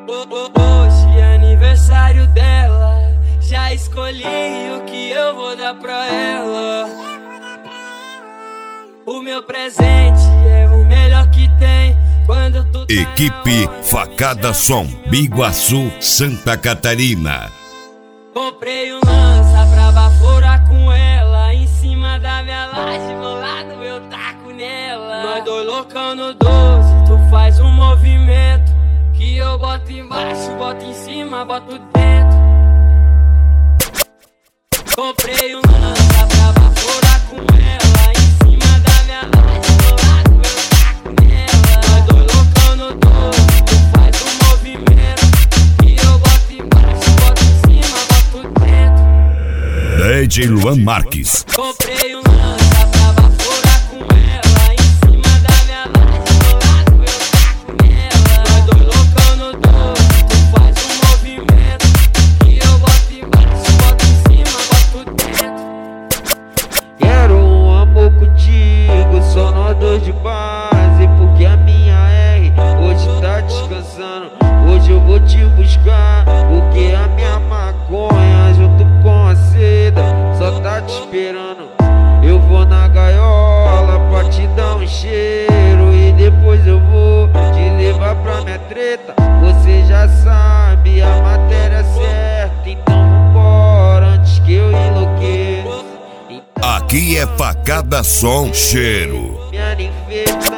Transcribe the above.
Hoje é aniversário dela, já escolhi o que eu vou dar pra ela. O meu presente é o melhor que tem. Quando tu tá Equipe Facada Som, Biguaçu, Santa Catarina. comprei um lança pra baforar com ela. Em cima da minha laje, bolado eu taco nela. Nós dois loucão no 12, tu faz um movimento que eu boto embaixo, boto em cima, boto dentro. Comprei um lança pra baforar com ela. Em cima da minha laje, bolado eu taco nela. Nós dois loucão no 12, tu faz um movimento que eu boto embaixo, boto em cima, boto dentro. DJ Luan Marques. Comprei um lança pra baforar com ela. Em cima da minha laje, bolado eu taco nela. Nós dois loucão no 12, tu faz um movimento que eu boto embaixo, boto em cima, boto dentro. Quero um amor contigo, só nós dois de base. Porque a minha R hoje tá descansando. Hoje eu vou te buscar, porque a minha maconha junto com a seda só tá te esperando. Eu vou na gaiola pra te dar um cheiro e depois eu vou te levar pra minha treta. Você já sabe a matéria certa, então vambora antes que eu enlouqueça. Aqui é Facada Som, cheiro. Minha ninfeta